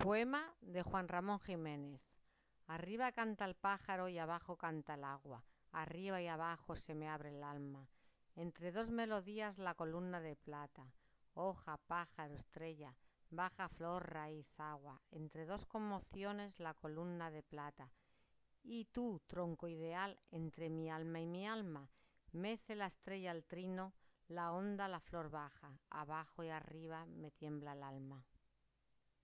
Poema de Juan Ramón Jiménez. Arriba canta el pájaro y abajo canta el agua. Arriba y abajo se me abre el alma. Entre dos melodías la columna de plata. Hoja, pájaro, estrella, baja flor, raíz, agua. Entre dos conmociones la columna de plata. Y tú, tronco ideal, entre mi alma y mi alma, mece la estrella el trino, la onda la flor baja. Abajo y arriba me tiembla el alma.